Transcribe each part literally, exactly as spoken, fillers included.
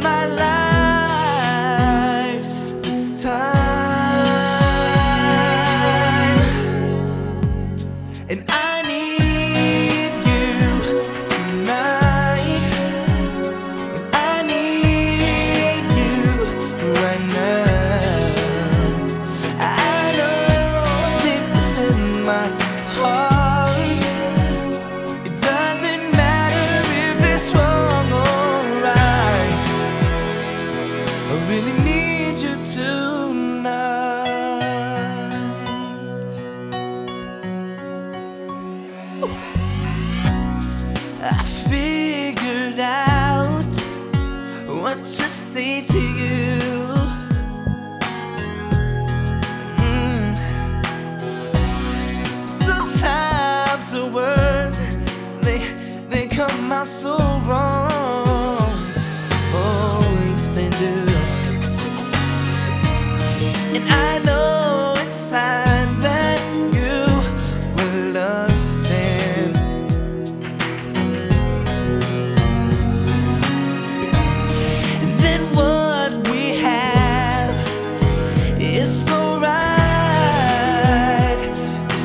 my life this time, and I need you tonight, and I need you right now. I know deep within my heart, it doesn't matter if it's wrong or right, I really need you tonight. I figured out what to say to you. Mm. Sometimes the words, they they come out so wrong. Oh, yes they do. And I know it's time that you will understand. And then what we have is so right this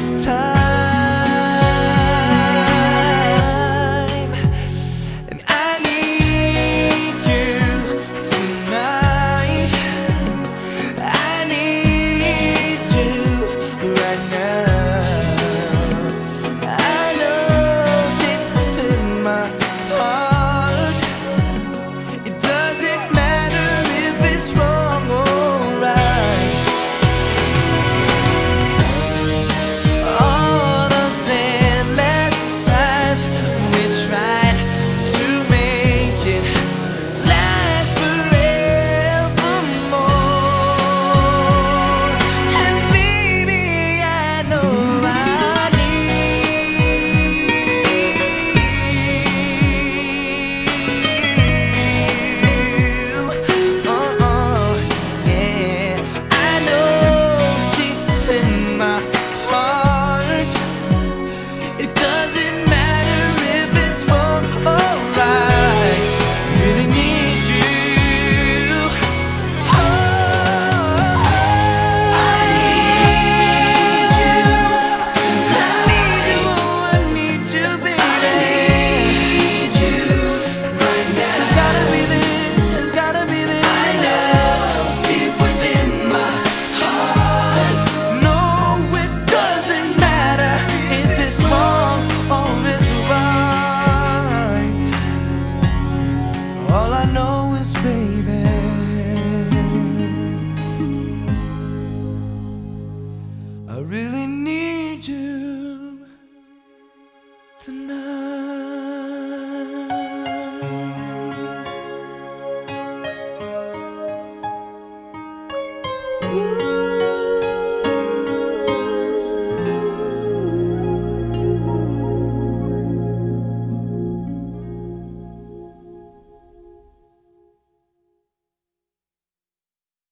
time, and I need you tonight. I need you right now. I know deep within my heart, it doesn't matter if it's wrong or right. All those endless times we tried to make it last forevermore, and baby, I know I need you. Uh-uh, yeah. I know deep within my heart, it doesn't matter if it's wrong or right, really need you. Oh, I need you. I need you. Oh, I need you, baby. I need you right now. There's gotta be this. There's gotta be this. I know deep within my heart. No, it doesn't matter if it's wrong or it's right. All I know is, baby, I really need you tonight.